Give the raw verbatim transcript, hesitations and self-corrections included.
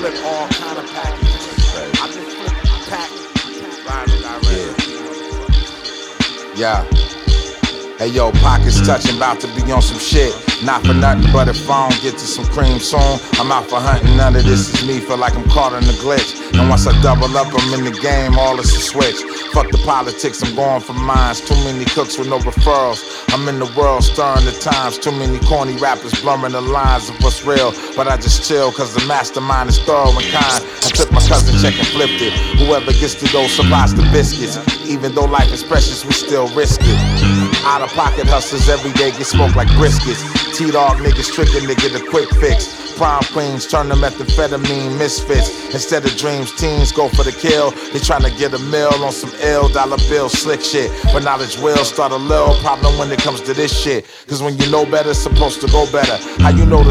flip all kind of packages. I just flip pack, ride direct. Yeah. Hey yo, pockets touching, about to be on some shit. Not for nothing, but if I don't get to some cream soon, I'm out for hunting. None of this is me, feel like I'm caught in a glitch. And once I double up, I'm in the game, all is a switch. Fuck the politics, I'm going for mines. Too many cooks with no referrals. I'm in the world, stirring the times. Too many corny rappers blurring the lines of what's real. But I just chill, cause the mastermind is thorough and kind. I took my cousin check and flipped it. Whoever gets to go supplies the biscuits. Even though life is precious, we still risk it. Out of pocket hustlers every day get smoked like briskets. T-Dog niggas tricking to get a quick fix. Prom queens turn them methamphetamine misfits. Instead of dreams, teens go for the kill. They tryna get a mill on some ill dollar bill slick shit. But knowledge will start a little problem when it comes to this shit. Cause when you know better, it's supposed to go better. How you know the